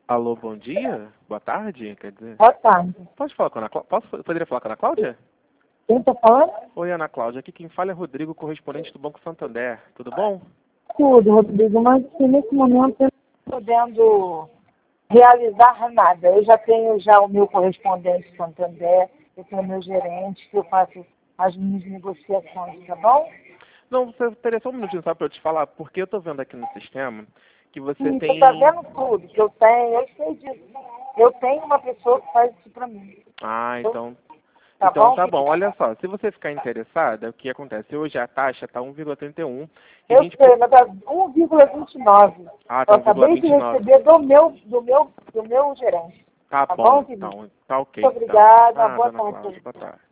Alô, bom dia? Boa tarde, quer dizer. Boa tarde. Pode falar com a Ana Cláudia? Poderia falar com a Ana Cláudia? Quem está falando? Oi, Ana Cláudia. Aqui quem fala é Rodrigo, correspondente do Banco Santander. Tudo bom? Tudo, Rodrigo, mas nesse momento eu não estou podendo realizar nada. Eu já tenho o meu correspondente Santander, eu tenho o meu gerente, que eu faço as minhas negociações, tá bom? Não, você teria só um minutinho só para eu te falar, porque eu estou vendo aqui no sistema que você Sim, você tem... está vendo tudo que eu tenho, eu sei disso. Eu tenho uma pessoa que faz isso para mim. Ah, então... Tá Então bom, tá bom, querida? olha só, se você ficar interessada, o que acontece? Hoje a taxa está 1,31 e a Eu gente... sei, mas tá 1,29. Ah, Eu tá acabei de 1,29. receber do meu gerente. Tá Tá bom, bom, querido? então. Tá ok, Muito então. obrigada. Nada, Boa Ana tarde pra Cláudia. Boa você. tarde.